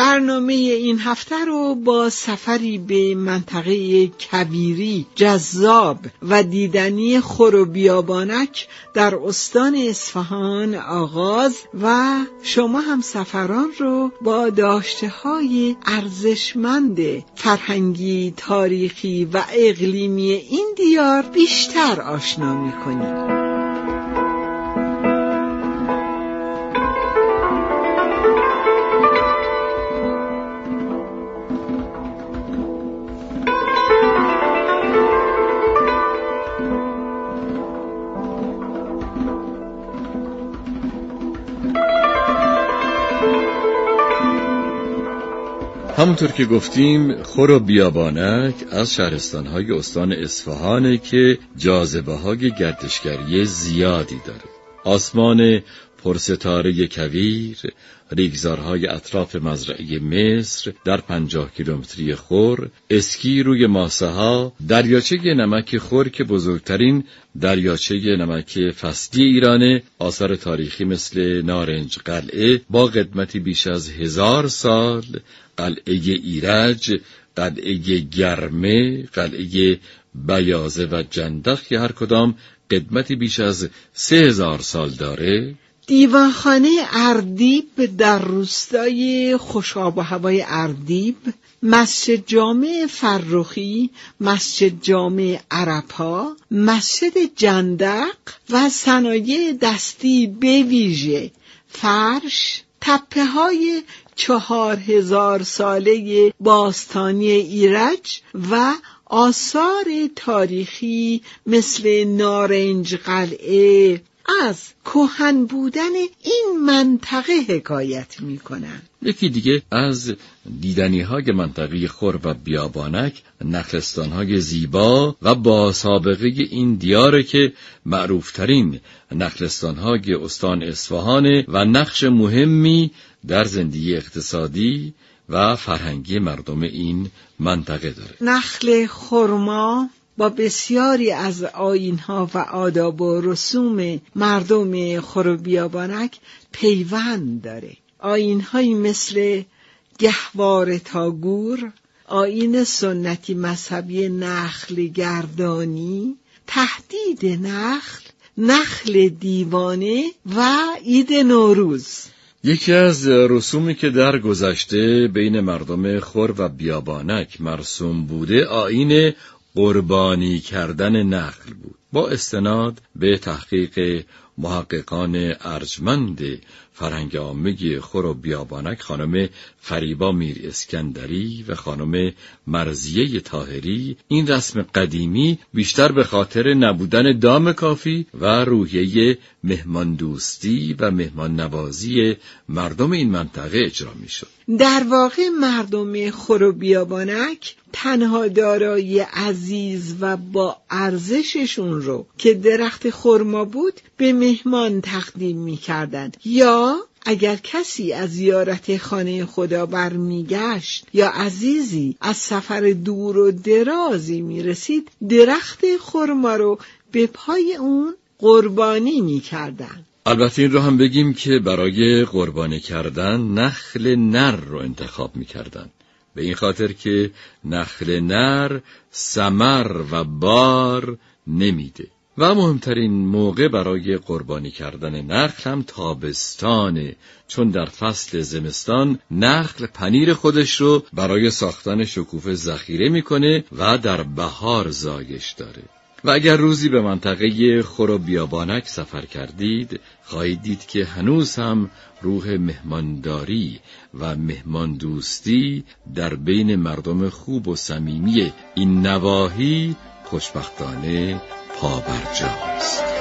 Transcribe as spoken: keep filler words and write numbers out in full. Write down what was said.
برنامه این هفته رو با سفری به منطقه کویری جذاب و دیدنی خور و بیابانک در استان اصفهان آغاز و شما هم سفران رو با داشته‌های ارزشمند فرهنگی، تاریخی و اقلیمی این دیار بیشتر آشنا می‌کنید. همونطور که گفتیم خور و بیابانک از شهرستان‌های استان اصفهانه که جاذبه‌های گردشگری زیادی داره. آسمان پرستاره کویر، ریگزارهای اطراف مزرعه مصر در پنجاه کیلومتری خور، اسکی روی ماسه ها، دریاچه نمک خور که بزرگترین دریاچه نمک فصلی ایرانه، آثار تاریخی مثل نارنج قلعه با قدمتی بیش از هزار سال، قلعه ایرج، قلعه گرمه، قلعه بیازه و جندق که هر کدام قدمتی بیش از سه هزار سال داره. دیوانخانه اردیب در روستای خوشاب و هوای اردیب، مسجد جامع فرخی، مسجد جامع عرب‌ها، مسجد جندق و صنایع دستی به ویژه فرش، تپه های چهار هزار ساله باستانی ایرج و آثار تاریخی مثل نارنج قلعه از کهن بودن این منطقه حکایت می کنن. یکی دیگه از دیدنی‌های منطقه خور و بیابانک نخلستان‌های زیبا و با سابقه این دیاره که معروفترین نخلستان‌های استان اصفهانه و نقش مهمی در زندگی اقتصادی و فرهنگی مردم این منطقه داره. نخل خرما با بسیاری از آیین‌ها و آداب و رسوم مردم خور و بیابانک پیوند داره. آیین‌هایی مثل گهواره تا گور، آیین سنتی مذهبی نخل گردانی، تهدید نخل، نخل دیوانه و عید نوروز. یکی از رسومی که در گذشته بین مردم خور و بیابانک مرسوم بوده آیین قربانی کردن نخل بود. با استناد به تحقیق محققان ارجمند فرهنگ عامه خور و بیابانک خانم فریبا میر اسکندری و خانم مرضیه طاهری، این رسم قدیمی بیشتر به خاطر نبودن دام کافی و روحیه مهمان دوستی و مهمان نوازی مردم این منطقه اجرا می شد. در واقع مردم خور و بیابانک تنها دارایی عزیز و با ارزششون رو که درخت خرما بود به مهمان تقدیم می کردن، یا اگر کسی از زیارت خانه خدا برمیگشت یا عزیزی از سفر دور و درازی می رسید، درخت خرما رو به پای اون قربانی می کردن. البته این رو هم بگیم که برای قربانی کردن نخل نر رو انتخاب می کردن، به این خاطر که نخل نر ثمر و بار نمیده و مهمترین موقع برای قربانی کردن نخل هم تابستانه، چون در فصل زمستان نخل پنیر خودش رو برای ساختن شکوفه ذخیره میکنه و در بهار زایش داره. و اگر روزی به منطقه خور و بیابانک سفر کردید، خواهید دید که هنوز هم روح مهمانداری و مهمان دوستی در بین مردم خوب و صمیمی این نواحی خوشبختانه پابرجاست.